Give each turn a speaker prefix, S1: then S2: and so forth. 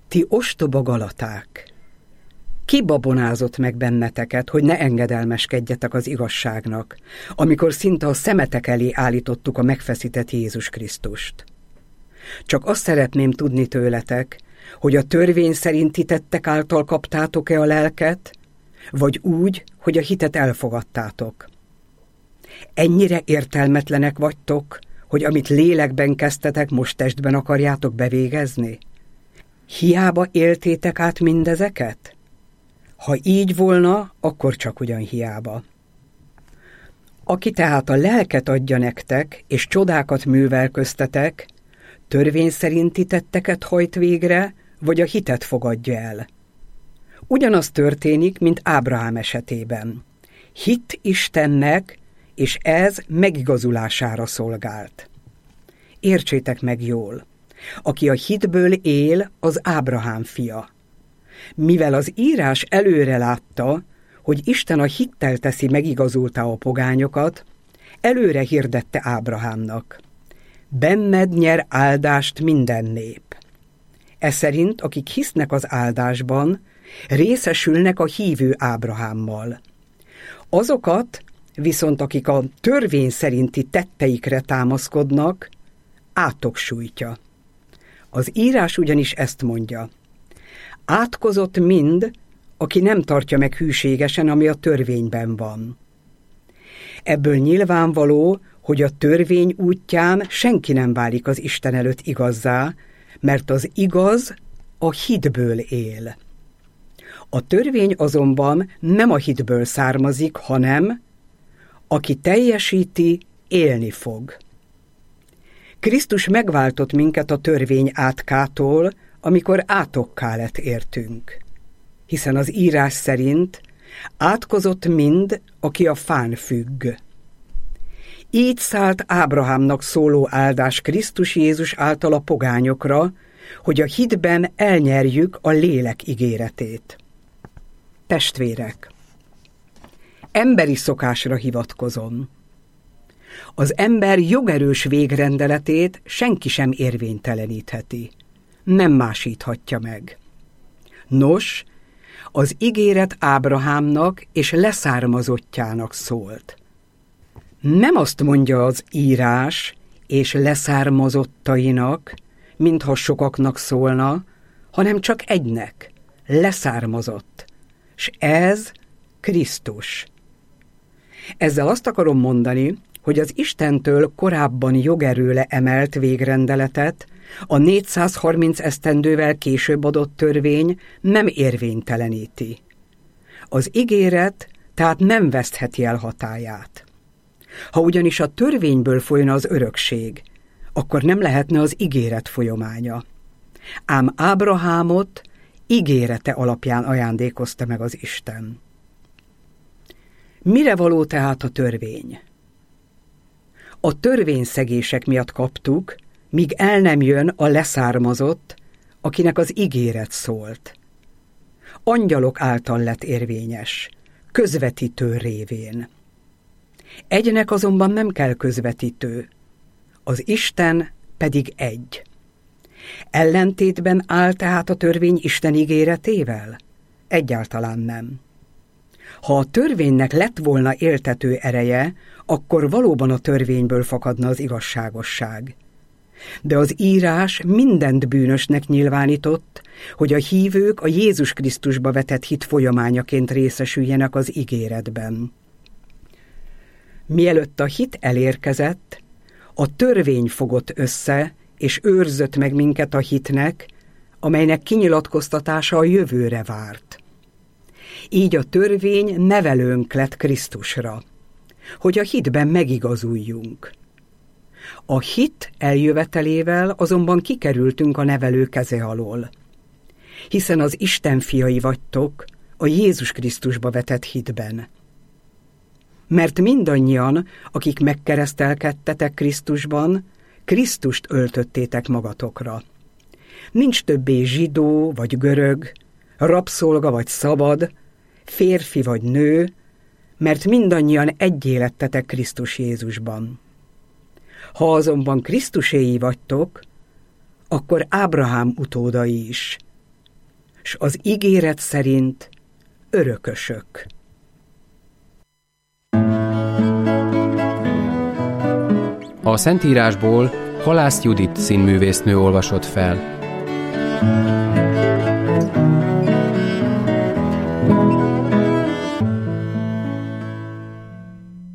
S1: Ti ostoba Galaták! Ki babonázott meg benneteket, hogy ne engedelmeskedjetek az igazságnak, amikor szinte a szemetek elé állítottuk a megfeszített Jézus Krisztust? Csak azt szeretném tudni tőletek, hogy a törvény szerinti tettek által kaptátok-e a lelket, vagy úgy, hogy a hitet elfogadtátok. Ennyire értelmetlenek vagytok, hogy amit lélekben kezdtetek, most testben akarjátok bevégezni? Hiába éltétek át mindezeket? Ha így volna, akkor csak ugyan hiába. Aki tehát a lelket adja nektek, és csodákat művel köztetek, törvény szerinti tetteket hajt végre, vagy a hitet fogadja el. Ugyanaz történik, mint Ábrahám esetében. Hitt Istennek, és ez megigazulására szolgált. Értsétek meg jól, aki a hitből él, az Ábrahám fia. Mivel az írás előre látta, hogy Isten a hittel teszi megigazultá a pogányokat, előre hirdette Ábrahámnak: benned nyer áldást minden nép. Eszerint, akik hisznek az áldásban, részesülnek a hívő Ábrahámmal. Azokat viszont, akik a törvény szerinti tetteikre támaszkodnak, átok sújtja. Az írás ugyanis ezt mondja: átkozott mind, aki nem tartja meg hűségesen, ami a törvényben van. Ebből nyilvánvaló, hogy a törvény útján senki nem válik az Isten előtt igazzá, mert az igaz a hitből él. A törvény azonban nem a hitből származik, hanem aki teljesíti, élni fog. Krisztus megváltott minket a törvény átkától, amikor átokká lett értünk. Hiszen az írás szerint átkozott mind, aki a fán függ. Így szállt Ábrahámnak szóló áldás Krisztus Jézus által a pogányokra, hogy a hitben elnyerjük a lélek ígéretét. Testvérek! Emberi szokásra hivatkozom. Az ember jogerős végrendeletét senki sem érvénytelenítheti. Nem másíthatja meg. Nos, az ígéret Ábrahámnak és leszármazottjának szólt. Nem azt mondja az írás, és leszármazottainak, mintha sokaknak szólna, hanem csak egynek, leszármazott, s ez Krisztus. Ezzel azt akarom mondani, hogy az Istentől korábban jogerőle emelt végrendeletet a 430 esztendővel később adott törvény nem érvényteleníti. Az ígéret tehát nem vesztheti el hatályát. Ha ugyanis a törvényből folyna az örökség, akkor nem lehetne az ígéret folyamánya. Ám Ábrahámot ígérete alapján ajándékozta meg az Isten. Mire való tehát a törvény? A törvényszegések miatt kaptuk, míg el nem jön a leszármazott, akinek az ígéret szólt. Angyalok által lett érvényes, közvetítő révén. Egynek azonban nem kell közvetítő, az Isten pedig egy. Ellentétben áll tehát a törvény Isten ígéretével? Egyáltalán nem. Ha a törvénynek lett volna éltető ereje, akkor valóban a törvényből fakadna az igazságosság. De az írás mindent bűnösnek nyilvánított, hogy a hívők a Jézus Krisztusba vetett hit folyamányaként részesüljenek az ígéretben. Mielőtt a hit elérkezett, a törvény fogott össze, és őrzött meg minket a hitnek, amelynek kinyilatkoztatása a jövőre várt. Így a törvény nevelőnk lett Krisztusra, hogy a hitben megigazuljunk. A hit eljövetelével azonban kikerültünk a nevelő keze alól, hiszen az Isten fiai vagytok a Jézus Krisztusba vetett hitben. Mert mindannyian, akik megkeresztelkedtetek Krisztusban, Krisztust öltöttétek magatokra. Nincs többé zsidó vagy görög, rabszolga vagy szabad, férfi vagy nő, mert mindannyian egyé lettetek Krisztus Jézusban. Ha azonban Krisztuséi vagytok, akkor Ábrahám utódai is, s az ígéret szerint örökösök.
S2: A Szentírásból Halász Judit színművésznő olvasott fel.